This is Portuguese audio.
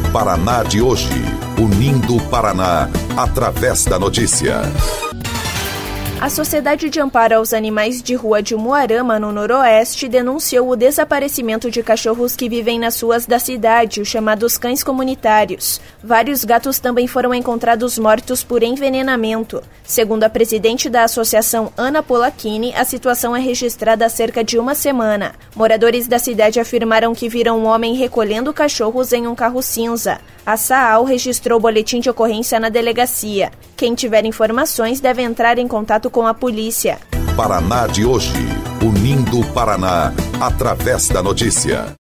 Paraná de hoje, unindo o Paraná através da notícia. A Sociedade de Amparo aos Animais de Rua de Umuarama, no Noroeste, denunciou o desaparecimento de cachorros que vivem nas ruas da cidade, os chamados cães comunitários. Vários gatos também foram encontrados mortos por envenenamento. Segundo a presidente da associação, Ana Polacchini, a situação é registrada há cerca de uma semana. Moradores da cidade afirmaram que viram um homem recolhendo cachorros em um carro cinza. A SAAL registrou o boletim de ocorrência na delegacia. Quem tiver informações deve entrar em contato com a polícia. Paraná de hoje, unindo o Paraná através da notícia.